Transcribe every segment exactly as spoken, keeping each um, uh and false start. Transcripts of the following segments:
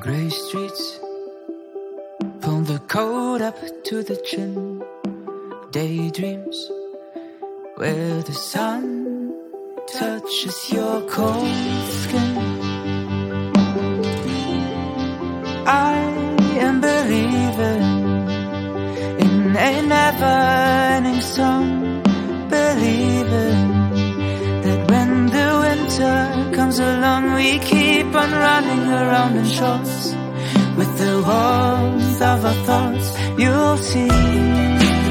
Grey streets, pull the coat up to the chin. Daydreams where the sun touches your cold skin. I am believing in a never-ending song, believing that when the winter comes along we keep on running around in shorts. With the warmth of our thoughts, you'll see.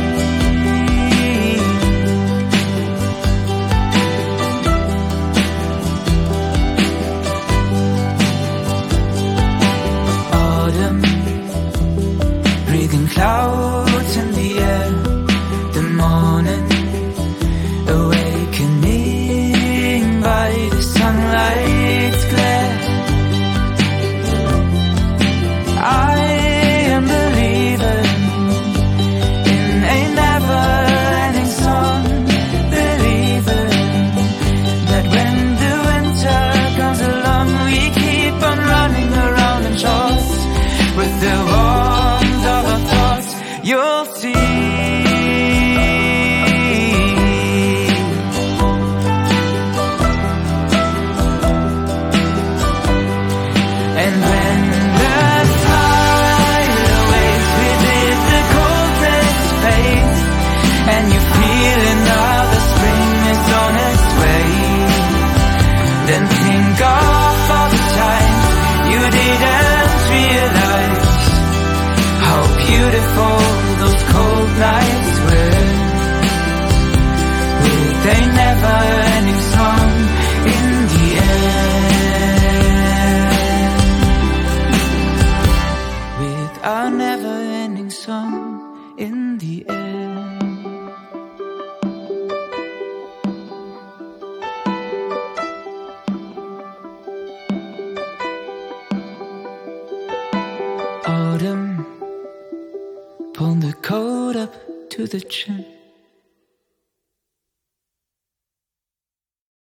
Clouds in the air, the morning awakening by the sunlight's glare. I am believing in a never-ending song, believing that when the winter comes along we keep on running around in shorts. With the warmth of our thoughts, you'll see. And when the smile awaits within the coldest face, and you feel another spring is on its way, then think of all the times you didn't realize how beautiful those cold nights were, with a never-ending song in the air, with a never-ending song in the air. Autumn, pull the coat up to the chin.